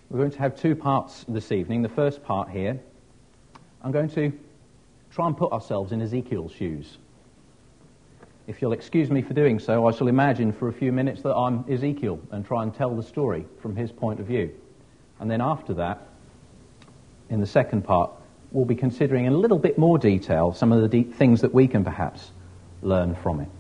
We're going to have two parts this evening. The first part here, I'm going to try and put ourselves in Ezekiel's shoes. If you'll excuse me for doing so, I shall imagine for a few minutes that I'm Ezekiel and try and tell the story from his point of view. And then after that, in the second part, we'll be considering in a little bit more detail some of the things that we can perhaps learn from it.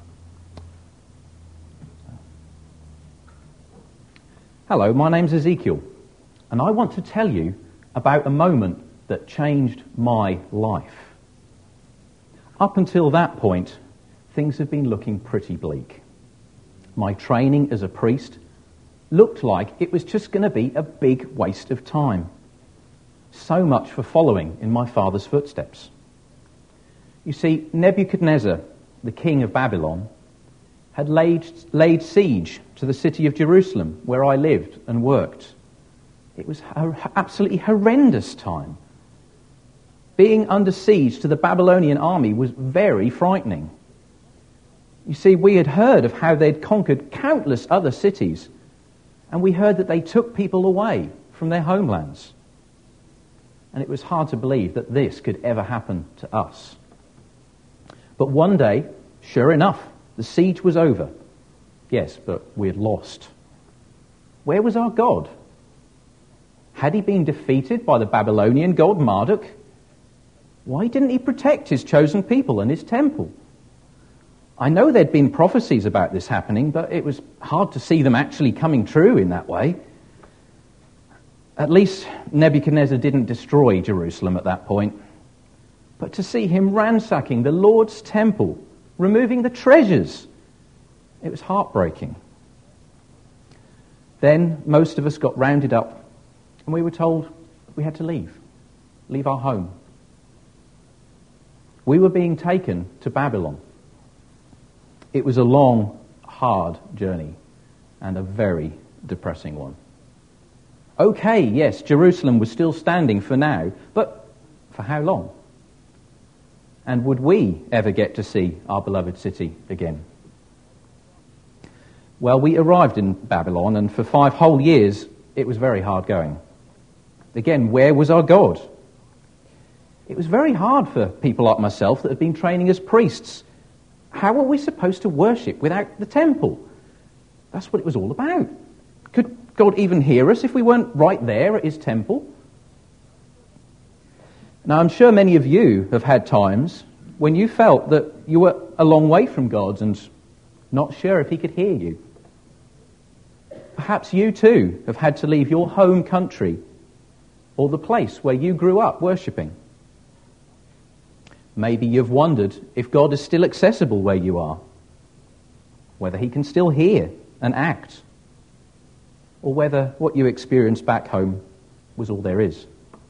Hello, my name's Ezekiel, and I want to tell you about a moment that changed my life. Up until that point, things have been looking pretty bleak. My training as a priest looked like it was just going to be a big waste of time. So much for following in my father's footsteps. You see, Nebuchadnezzar, the king of Babylon, had laid siege to the city of Jerusalem, where I lived and worked. It was an absolutely horrendous time. Being under siege to the Babylonian army was very frightening. You see, we had heard of how they'd conquered countless other cities, and we heard that they took people away from their homelands. And it was hard to believe that this could ever happen to us. But one day, sure enough, the siege was over. Yes, but we had lost. Where was our God? Had he been defeated by the Babylonian god Marduk? Why didn't he protect his chosen people and his temple? I know there'd been prophecies about this happening, but it was hard to see them actually coming true in that way. At least Nebuchadnezzar didn't destroy Jerusalem at that point. But to see him ransacking the Lord's temple, removing the treasures, it was heartbreaking. Then most of us got rounded up and we were told we had to leave our home. We were being taken to Babylon. It was a long, hard journey and a very depressing one. Okay, yes, Jerusalem was still standing for now, but for how long? And would we ever get to see our beloved city again? Well, we arrived in Babylon, and for 5 whole years, it was very hard going. Again, where was our God? It was very hard for people like myself that had been training as priests. How were we supposed to worship without the temple? That's what it was all about. Could God even hear us if we weren't right there at his temple? Now, I'm sure many of you have had times when you felt that you were a long way from God and not sure if he could hear you. Perhaps you too have had to leave your home country or the place where you grew up worshipping. Maybe you've wondered if God is still accessible where you are, whether he can still hear and act, or whether what you experienced back home was all there is.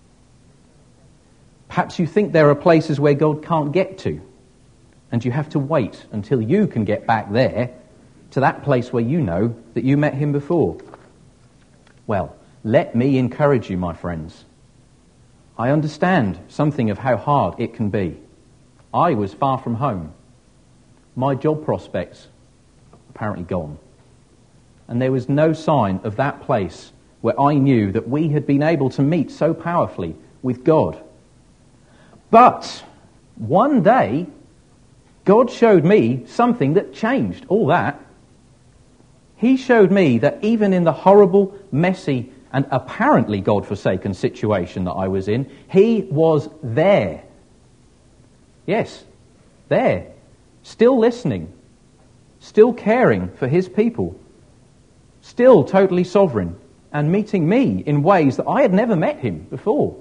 Perhaps you think there are places where God can't get to, and you have to wait until you can get back there to that place where you know that you met him before. Well, let me encourage you, my friends. I understand something of how hard it can be. I was far from home. My job prospects apparently gone. And there was no sign of that place where I knew that we had been able to meet so powerfully with God. But one day, God showed me something that changed all that. He showed me that even in the horrible, messy, and apparently God-forsaken situation that I was in, he was there. Yes, there. Still listening. Still caring for his people. Still totally sovereign and meeting me in ways that I had never met him before.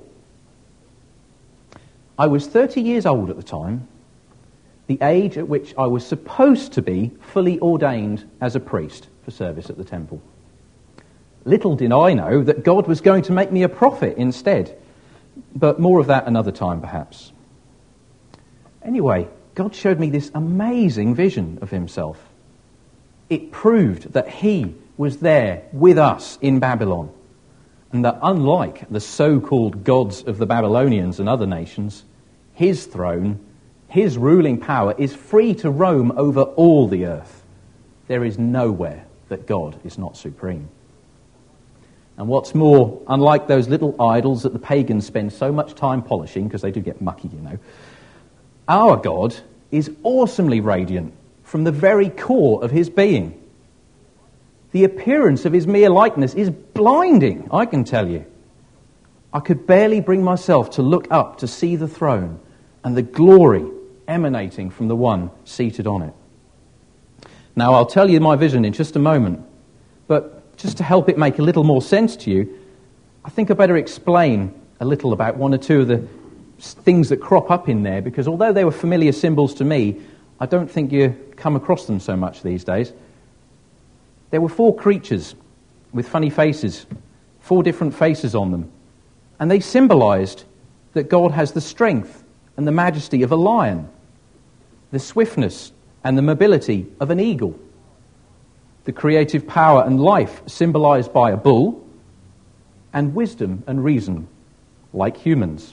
I was 30 years old at the time, the age at which I was supposed to be fully ordained as a priest for service at the temple. Little did I know that God was going to make me a prophet instead, but more of that another time perhaps. Anyway, God showed me this amazing vision of himself. It proved that he was there with us in Babylon, and that unlike the so-called gods of the Babylonians and other nations, his throne, his ruling power is free to roam over all the earth. There is nowhere that God is not supreme. And what's more, unlike those little idols that the pagans spend so much time polishing, because they do get mucky, you know, our God is awesomely radiant from the very core of his being. The appearance of his mere likeness is blinding, I can tell you. I could barely bring myself to look up to see the throne and the glory emanating from the one seated on it. Now, I'll tell you my vision in just a moment, but just to help it make a little more sense to you, I think I better explain a little about one or two of the things that crop up in there, because although they were familiar symbols to me, I don't think you come across them so much these days. There were 4 creatures with funny faces, 4 different faces on them, and they symbolized that God has the strength and the majesty of a lion, the swiftness and the mobility of an eagle, the creative power and life symbolized by a bull, and wisdom and reason like humans.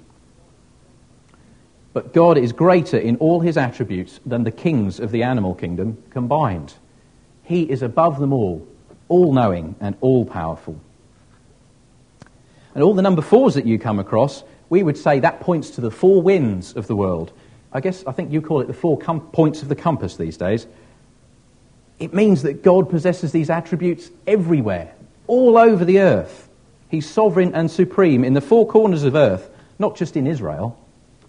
But God is greater in all his attributes than the kings of the animal kingdom combined. He is above them all-knowing and all-powerful. And all the number 4s that you come across, we would say that points to the 4 winds of the world. I think you call it the 4 points of the compass these days. It means that God possesses these attributes everywhere, all over the earth. He's sovereign and supreme in the 4 corners of earth, not just in Israel.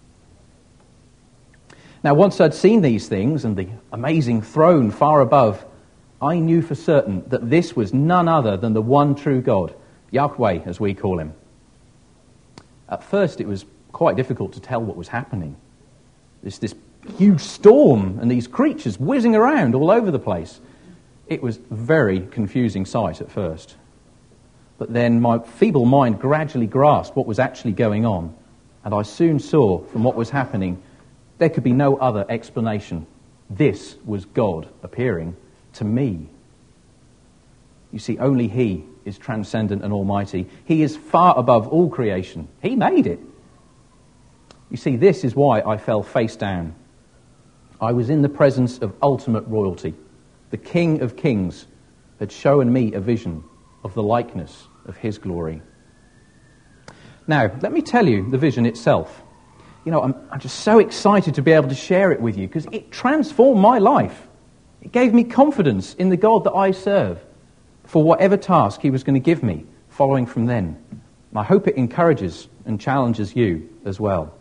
Now, once I'd seen these things and the amazing throne far above, I knew for certain that this was none other than the one true God, Yahweh, as we call him. At first, it was quite difficult to tell what was happening. This huge storm and these creatures whizzing around all over the place. It was a very confusing sight at first. But then my feeble mind gradually grasped what was actually going on, and I soon saw from what was happening there could be no other explanation. This was God appearing to me. You see, only he is transcendent and almighty. He is far above all creation. He made it. You see, this is why I fell face down. I was in the presence of ultimate royalty. The King of Kings had shown me a vision of the likeness of his glory. Now, let me tell you the vision itself. You know, I'm just so excited to be able to share it with you because it transformed my life. It gave me confidence in the God that I serve for whatever task he was going to give me following from then. And I hope it encourages and challenges you as well.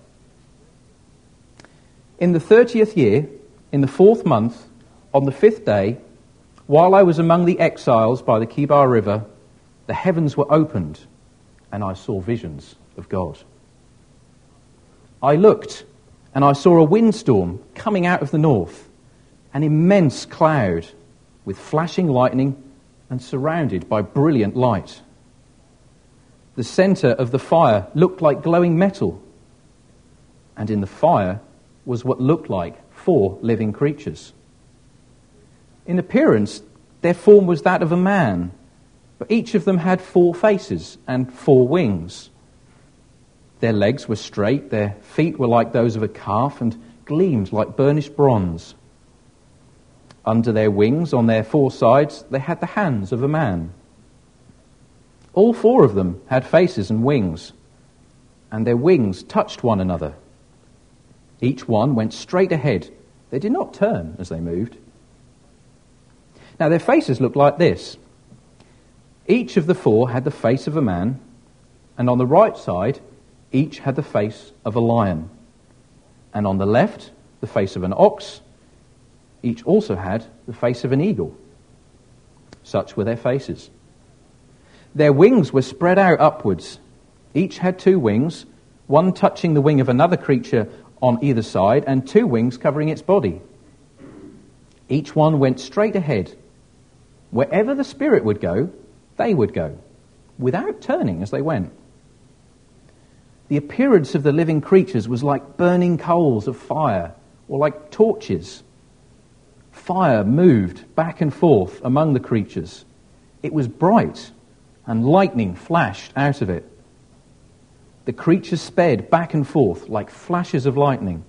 In the 30th year, in the 4th month, on the 5th day, while I was among the exiles by the Kibar River, the heavens were opened, and I saw visions of God. I looked, and I saw a windstorm coming out of the north, an immense cloud with flashing lightning and surrounded by brilliant light. The center of the fire looked like glowing metal, and in the fire was what looked like 4 living creatures. In appearance, their form was that of a man, but each of them had 4 faces and 4 wings. Their legs were straight, their feet were like those of a calf and gleamed like burnished bronze. Under their wings, on their 4 sides, they had the hands of a man. All 4 of them had faces and wings, and their wings touched one another. Each one went straight ahead. They did not turn as they moved. Now their faces looked like this. Each of the 4 had the face of a man, and on the right side, each had the face of a lion. And on the left, the face of an ox. Each also had the face of an eagle. Such were their faces. Their wings were spread out upwards. Each had 2 wings, one touching the wing of another creature on either side, and 2 wings covering its body. Each one went straight ahead. Wherever the Spirit would go, they would go, without turning as they went. The appearance of the living creatures was like burning coals of fire, or like torches. Fire moved back and forth among the creatures. It was bright, and lightning flashed out of it. The creatures sped back and forth like flashes of lightning.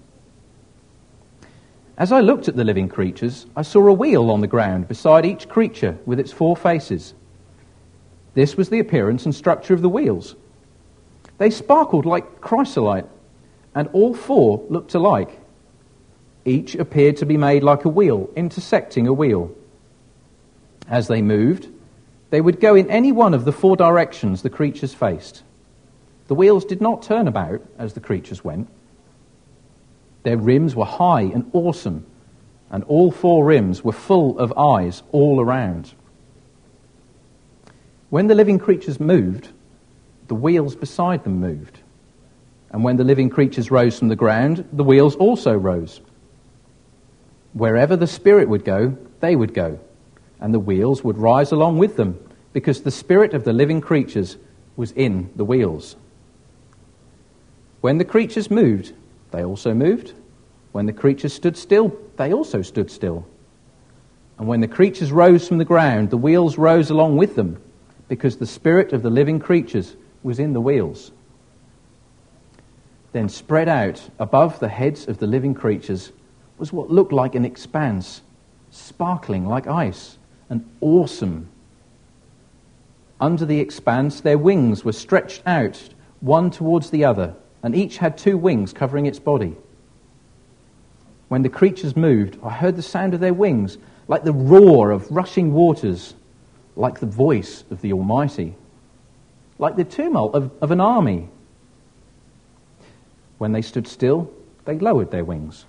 As I looked at the living creatures, I saw a wheel on the ground beside each creature with its 4 faces. This was the appearance and structure of the wheels. They sparkled like chrysolite, and all four looked alike. Each appeared to be made like a wheel, intersecting a wheel. As they moved, they would go in any one of the four directions the creatures faced. The wheels did not turn about as the creatures went. Their rims were high and awesome, and all four rims were full of eyes all around. When the living creatures moved, the wheels beside them moved. And when the living creatures rose from the ground, the wheels also rose. Wherever the Spirit would go, they would go, and the wheels would rise along with them, because the spirit of the living creatures was in the wheels. When the creatures moved, they also moved. When the creatures stood still, they also stood still. And when the creatures rose from the ground, the wheels rose along with them, because the spirit of the living creatures was in the wheels. Then spread out above the heads of the living creatures was what looked like an expanse, sparkling like ice, and awesome. Under the expanse, their wings were stretched out, one towards the other, and each had two wings covering its body. When the creatures moved, I heard the sound of their wings, like the roar of rushing waters, like the voice of the Almighty, like the tumult of an army. When they stood still, they lowered their wings.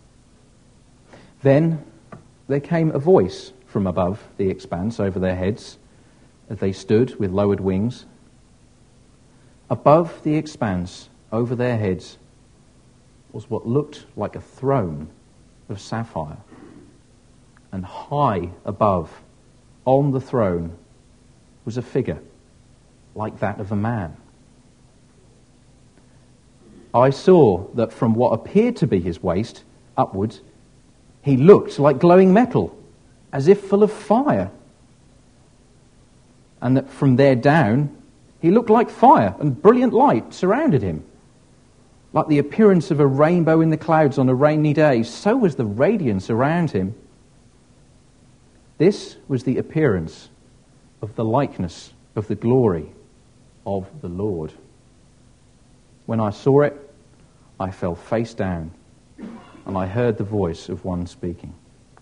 Then there came a voice from above the expanse over their heads as they stood with lowered wings. Above the expanse over their heads was what looked like a throne of sapphire. And high above, on the throne, was a figure like that of a man. I saw that from what appeared to be his waist upwards, he looked like glowing metal, as if full of fire. And that from there down, he looked like fire, and brilliant light surrounded him. Like the appearance of a rainbow in the clouds on a rainy day, so was the radiance around him. This was the appearance of the likeness of the glory of the Lord. When I saw it, I fell face down, and I heard the voice of one speaking.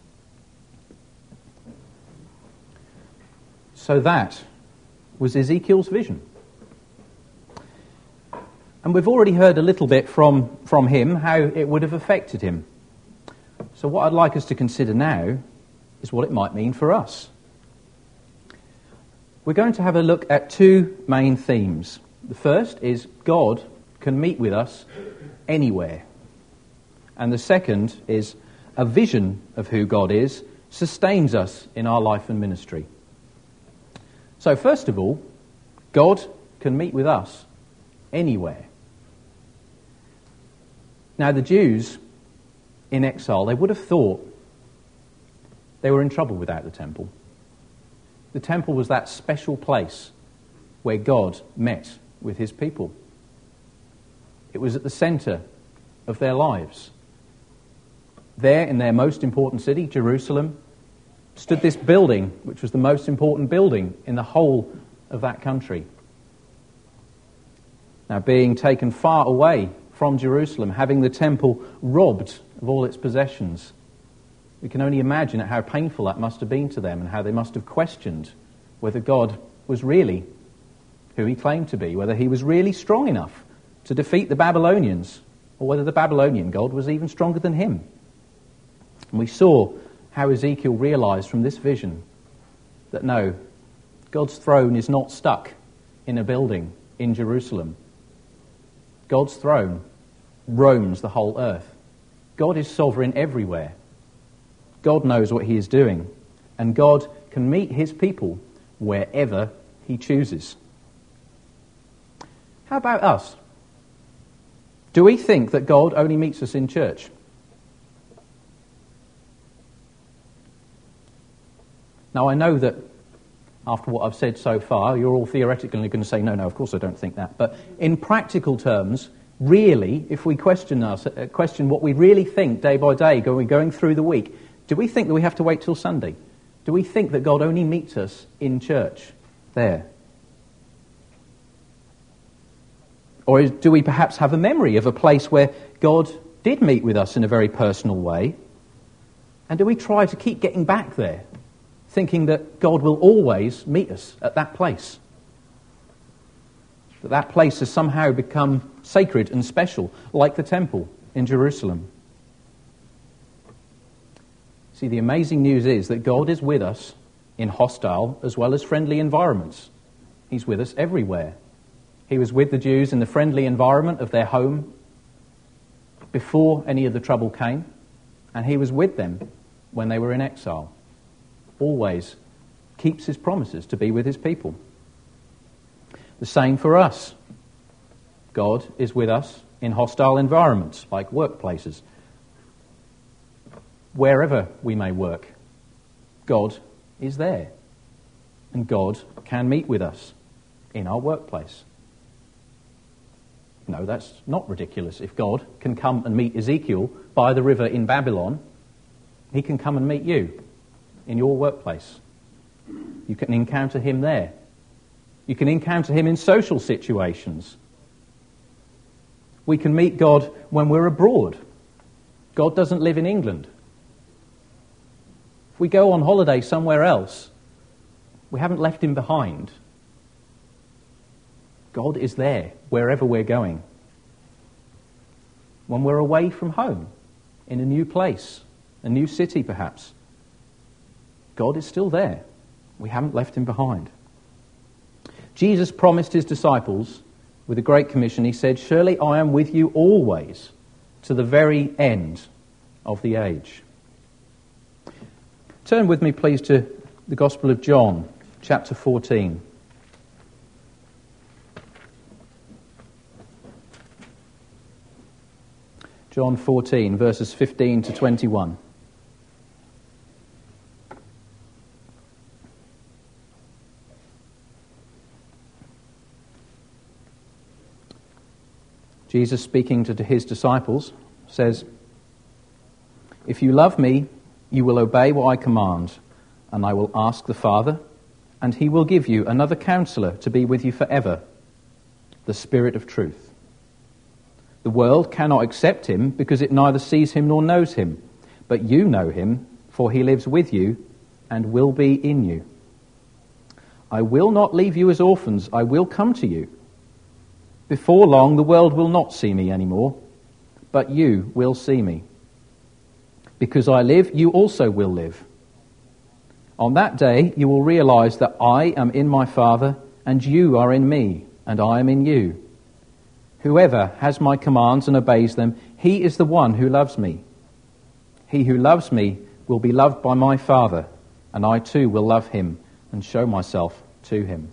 So that was Ezekiel's vision. And we've already heard a little bit from him how it would have affected him. So what I'd like us to consider now is what it might mean for us. We're going to have a look at two main themes. The first is God can meet with us anywhere. And the second is a vision of who God is sustains us in our life and ministry. So first of all, God can meet with us anywhere. Now the Jews in exile, they would have thought they were in trouble without the temple. The temple was that special place where God met with his people. It was at the centre of their lives. There in their most important city, Jerusalem, stood this building, which was the most important building in the whole of that country. Now, being taken far away from Jerusalem, having the temple robbed of all its possessions, we can only imagine how painful that must have been to them and how they must have questioned whether God was really who he claimed to be, whether he was really strong enough to defeat the Babylonians, or whether the Babylonian God was even stronger than him. And we saw how Ezekiel realized from this vision that no, God's throne is not stuck in a building in Jerusalem. God's throne roams the whole earth. God is sovereign everywhere. God knows what he is doing, and God can meet his people wherever he chooses. How about us? Do we think that God only meets us in church? Now, I know that after what I've said so far, you're all theoretically going to say, no, of course I don't think that. But in practical terms, really, if we question what we really think day by day, going through the week, do we think that we have to wait till Sunday? Do we think that God only meets us in church there? Or do we perhaps have a memory of a place where God did meet with us in a very personal way? And do we try to keep getting back there, thinking that God will always meet us at that place? That place has somehow become sacred and special, like the temple in Jerusalem. See, the amazing news is that God is with us in hostile as well as friendly environments. He's with us everywhere. He was with the Jews in the friendly environment of their home before any of the trouble came, and he was with them when they were in exile. Always keeps his promises to be with his people. The same for us. God is with us in hostile environments like workplaces. Wherever we may work, God is there. And God can meet with us in our workplace. No, that's not ridiculous. If God can come and meet Ezekiel by the river in Babylon, he can come and meet you in your workplace. You can encounter him there. You can encounter him in social situations. We can meet God when we're abroad. God doesn't live in England. If we go on holiday somewhere else, we haven't left him behind. God is there wherever we're going. When we're away from home, in a new place, a new city perhaps, God is still there. We haven't left him behind. Jesus promised his disciples with the Great Commission, he said, "Surely I am with you always, to the very end of the age." Turn with me, please, to the Gospel of John, chapter 14. John 14, verses 15 to 21. Jesus, speaking to his disciples, says, "If you love me, you will obey what I command, and I will ask the Father, and he will give you another counselor to be with you forever, the Spirit of truth. The world cannot accept him because it neither sees him nor knows him, but you know him, for he lives with you and will be in you. I will not leave you as orphans, I will come to you. Before long the world will not see me anymore, but you will see me. Because I live, you also will live. On that day you will realize that I am in my Father, and you are in me, and I am in you. Whoever has my commands and obeys them, he is the one who loves me. He who loves me will be loved by my Father, and I too will love him and show myself to him."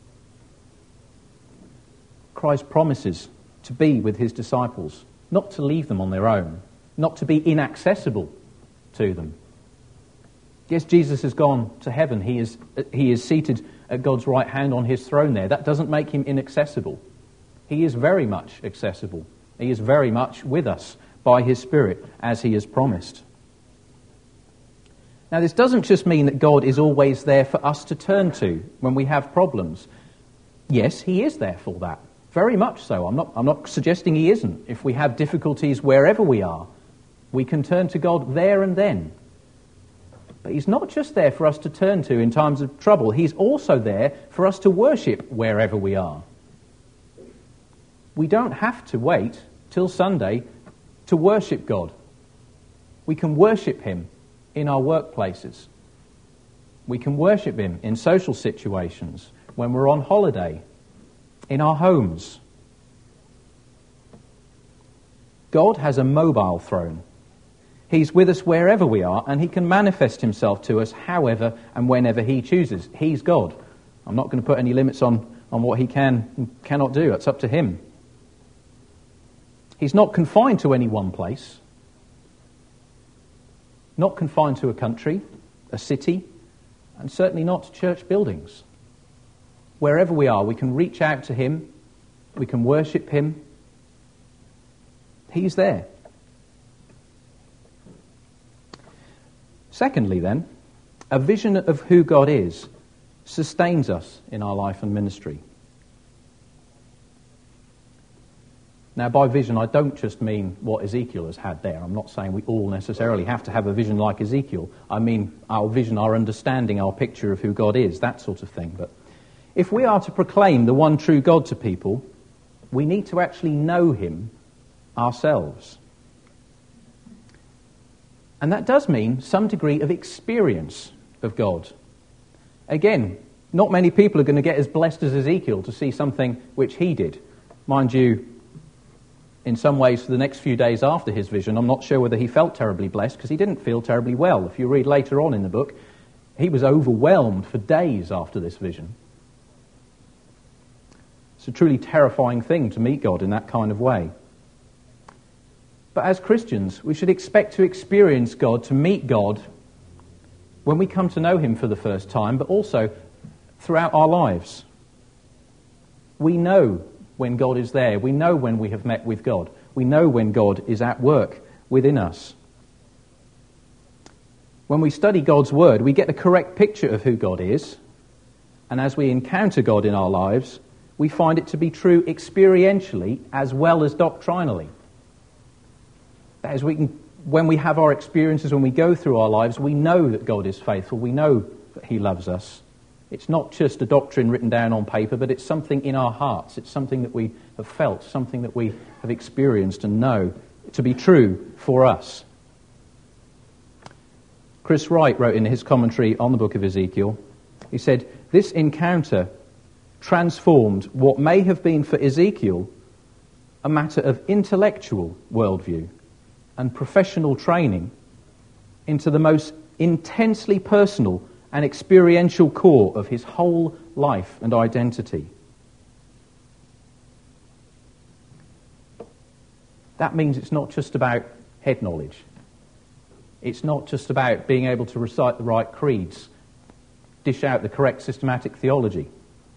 Christ promises to be with his disciples, not to leave them on their own, not to be inaccessible to them. Yes, Jesus has gone to heaven. He is seated at God's right hand on his throne there. That doesn't make him inaccessible. He is very much accessible. He is very much with us by his Spirit, as he has promised. Now, this doesn't just mean that God is always there for us to turn to when we have problems. Yes, he is there for that. Very much so. I'm not suggesting he isn't. If we have difficulties wherever we are, we can turn to God there and then. But he's not just there for us to turn to in times of trouble. He's also there for us to worship wherever we are. We don't have to wait till Sunday to worship God. We can worship him in our workplaces. We can worship him in social situations, when we're on holiday, in our homes. God has a mobile throne. He's with us wherever we are, and he can manifest himself to us however and whenever he chooses. He's God. I'm not going to put any limits on what he can and cannot do. It's up to him. He's not confined to any one place, not confined to a country, a city, and certainly not to church buildings. Wherever we are, we can reach out to him, we can worship him. He's there. Secondly, then, a vision of who God is sustains us in our life and ministry. Now, by vision, I don't just mean what Ezekiel has had there. I'm not saying we all necessarily have to have a vision like Ezekiel. I mean our vision, our understanding, our picture of who God is, that sort of thing. But if we are to proclaim the one true God to people, we need to actually know him ourselves. And that does mean some degree of experience of God. Again, not many people are going to get as blessed as Ezekiel to see something which he did. Mind you, in some ways, for the next few days after his vision, I'm not sure whether he felt terribly blessed, because he didn't feel terribly well. If you read later on in the book, he was overwhelmed for days after this vision. It's a truly terrifying thing to meet God in that kind of way. But as Christians, we should expect to experience God, to meet God, when we come to know him for the first time, but also throughout our lives. We know when God is there. We know when we have met with God. We know when God is at work within us. When we study God's Word, we get the correct picture of who God is, and as we encounter God in our lives, we find it to be true experientially as well as doctrinally. That is, when we have our experiences, when we go through our lives, we know that God is faithful, we know that he loves us. It's not just a doctrine written down on paper, but it's something in our hearts. It's something that we have felt, something that we have experienced and know to be true for us. Chris Wright wrote in his commentary on the book of Ezekiel, he said, "This encounter transformed what may have been for Ezekiel a matter of intellectual worldview and professional training into the most intensely personal and experiential core of his whole life and identity." That means it's not just about head knowledge. It's not just about being able to recite the right creeds, dish out the correct systematic theology.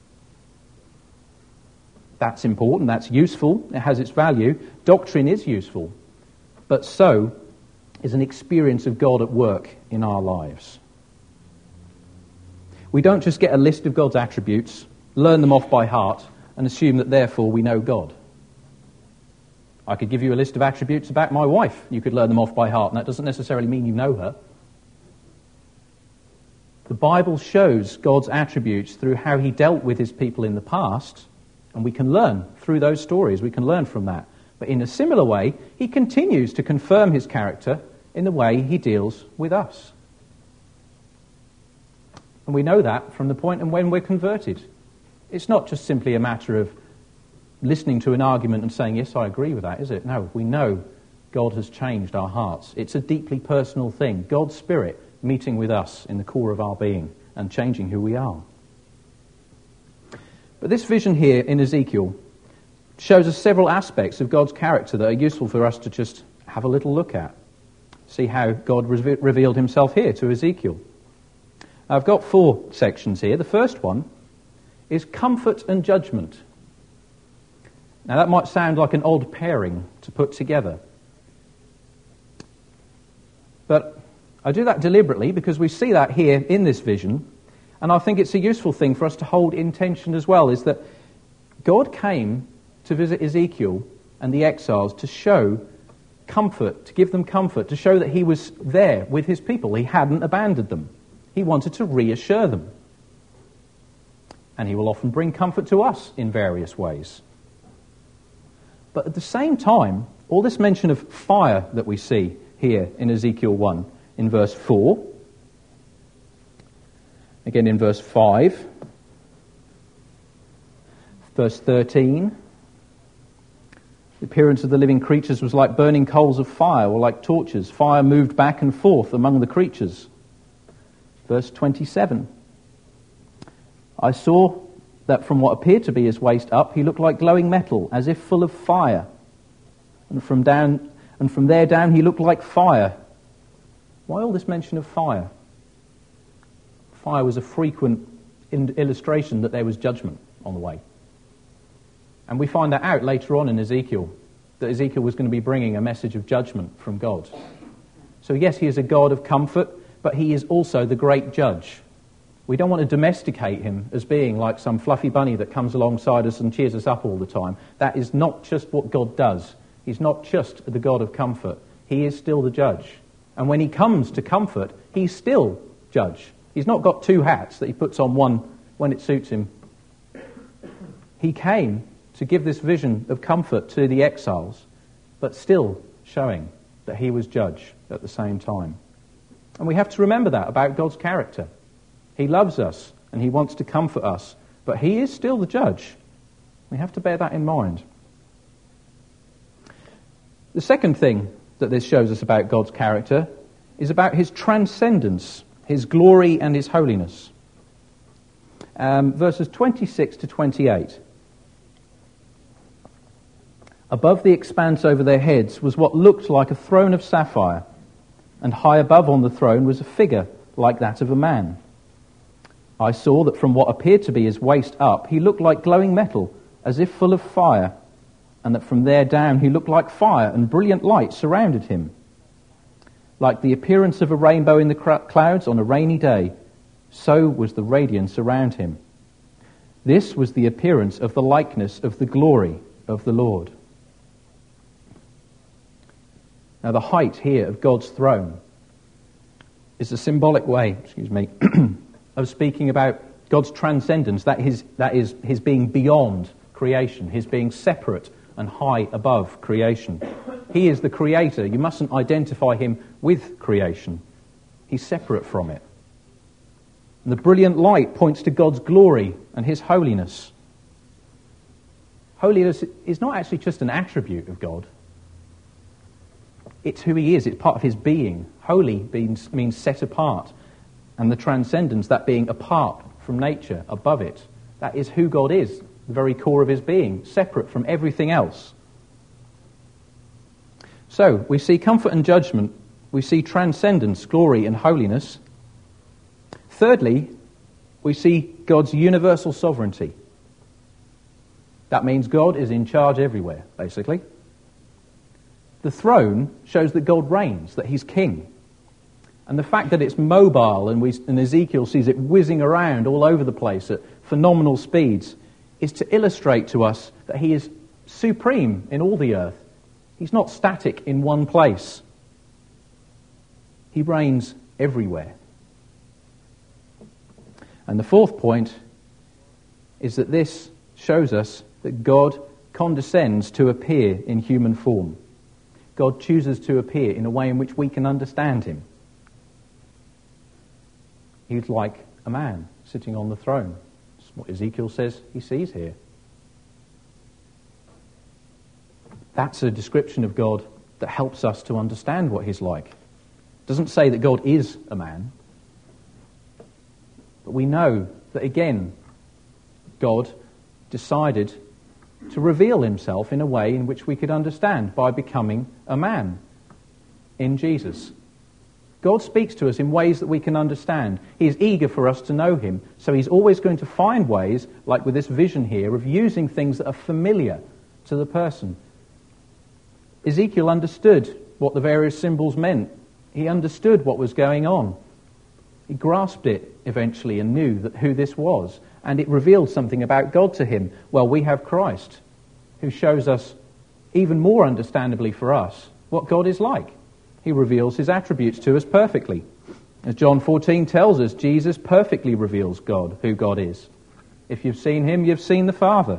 That's important, that's useful, it has its value. Doctrine is useful, but so is an experience of God at work in our lives. We don't just get a list of God's attributes, learn them off by heart, and assume that therefore we know God. I could give you a list of attributes about my wife. You could learn them off by heart, and that doesn't necessarily mean you know her. The Bible shows God's attributes through how he dealt with his people in the past, and we can learn through those stories. We can learn from that. But in a similar way, he continues to confirm his character in the way he deals with us. And we know that from the point when we're converted. It's not just simply a matter of listening to an argument and saying, yes, I agree with that, is it? No, we know God has changed our hearts. It's a deeply personal thing. God's Spirit meeting with us in the core of our being and changing who we are. But this vision here in Ezekiel shows us several aspects of God's character that are useful for us to just have a little look at. See how God revealed himself here to Ezekiel. I've got 4 sections here. The first one is comfort and judgment. Now that might sound like an odd pairing to put together. But I do that deliberately because we see that here in this vision, and I think it's a useful thing for us to hold in tension as well, is that God came to visit Ezekiel and the exiles to show comfort, to give them comfort, to show that he was there with his people. He hadn't abandoned them. He wanted to reassure them. And he will often bring comfort to us in various ways. But at the same time, all this mention of fire that we see here in Ezekiel 1, in verse 4, again in verse 5, verse 13, the appearance of the living creatures was like burning coals of fire, or like torches. Fire moved back and forth among the creatures. Verse 27, I saw that from what appeared to be his waist up, he looked like glowing metal, as if full of fire. And from there down, he looked like fire. Why all this mention of fire? Fire was a frequent illustration that there was judgment on the way. And we find that out later on in Ezekiel, that Ezekiel was going to be bringing a message of judgment from God. So yes, he is a God of comfort, but he is also the great judge. We don't want to domesticate him as being like some fluffy bunny that comes alongside us and cheers us up all the time. That is not just what God does. He's not just the God of comfort. He is still the judge. And when he comes to comfort, he's still judge. He's not got two hats that he puts on one when it suits him. He came to give this vision of comfort to the exiles, but still showing that he was judge at the same time. And we have to remember that about God's character. He loves us and he wants to comfort us, but he is still the judge. We have to bear that in mind. The second thing that this shows us about God's character is about his transcendence, his glory and his holiness. Verses 26 to 28. Above the expanse over their heads was what looked like a throne of sapphire, and high above on the throne was a figure like that of a man. I saw that from what appeared to be his waist up, he looked like glowing metal, as if full of fire, and that from there down he looked like fire, and brilliant light surrounded him. Like the appearance of a rainbow in the clouds on a rainy day, so was the radiance around him. This was the appearance of the likeness of the glory of the Lord. Now the height here of God's throne is a symbolic way, of speaking about God's transcendence, that is his being beyond creation, his being separate and high above creation. He is the creator. You mustn't identify him with creation. He's separate from it. And the brilliant light points to God's glory and his holiness. Holiness is not actually just an attribute of God. It's who he is. It's part of his being. Holy means set apart. And the transcendence, that being apart from nature, above it, that is who God is, the very core of his being, separate from everything else. So, we see comfort and judgment. We see transcendence, glory and holiness. Thirdly, we see God's universal sovereignty. That means God is in charge everywhere, basically. The throne shows that God reigns, that he's king. And the fact that it's mobile and Ezekiel sees it whizzing around all over the place at phenomenal speeds is to illustrate to us that he is supreme in all the earth. He's not static in one place. He reigns everywhere. And the fourth point is that this shows us that God condescends to appear in human form. God chooses to appear in a way in which we can understand him. He's like a man sitting on the throne. That's what Ezekiel says he sees here. That's a description of God that helps us to understand what he's like. It doesn't say that God is a man. But we know that, again, God decided to reveal himself in a way in which we could understand by becoming a man in Jesus. God speaks to us in ways that we can understand. He is eager for us to know him, so he's always going to find ways, like with this vision here, of using things that are familiar to the person. Ezekiel understood what the various symbols meant. He understood what was going on. He grasped it eventually and knew that who this was, and it revealed something about God to him. Well, we have Christ, who shows us, even more understandably for us, what God is like. He reveals his attributes to us perfectly. As John 14 tells us, Jesus perfectly reveals God, who God is. If you've seen him, you've seen the Father.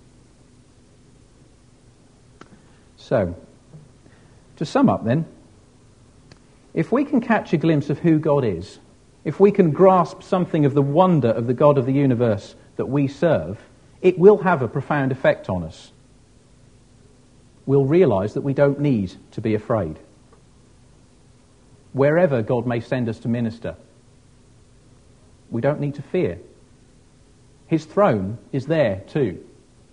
So, to sum up then, if we can catch a glimpse of who God is, if we can grasp something of the wonder of the God of the universe that we serve, it will have a profound effect on us. We'll realize that we don't need to be afraid. Wherever God may send us to minister, we don't need to fear. His throne is there too.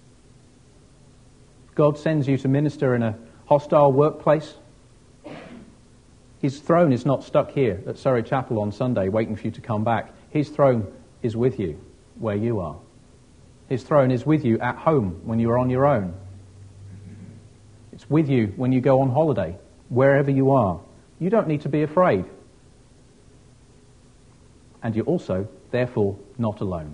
God sends you to minister in a hostile workplace. His throne is not stuck here at Surrey Chapel on Sunday waiting for you to come back. His throne is with you where you are. His throne is with you at home when you are on your own. It's with you when you go on holiday, wherever you are. You don't need to be afraid. and you're also, therefore, not alone.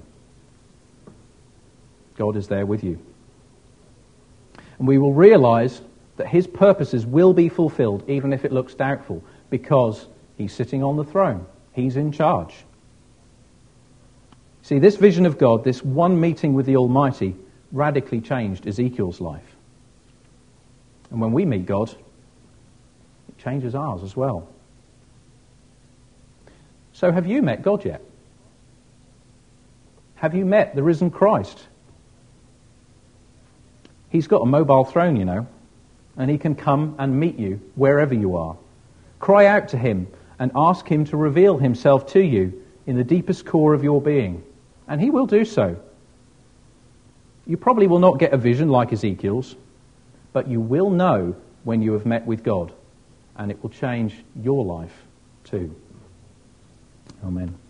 God is there with you. And we will realize that his purposes will be fulfilled, even if it looks doubtful, because he's sitting on the throne. He's in charge. See, this vision of God, this one meeting with the Almighty, radically changed Ezekiel's life. And when we meet God, it changes ours as well. So have you met God yet? Have you met the risen Christ? He's got a mobile throne, you know, and he can come and meet you wherever you are. Cry out to him and ask him to reveal himself to you in the deepest core of your being, and he will do so. You probably will not get a vision like Ezekiel's, but you will know when you have met with God, and it will change your life too. Amen.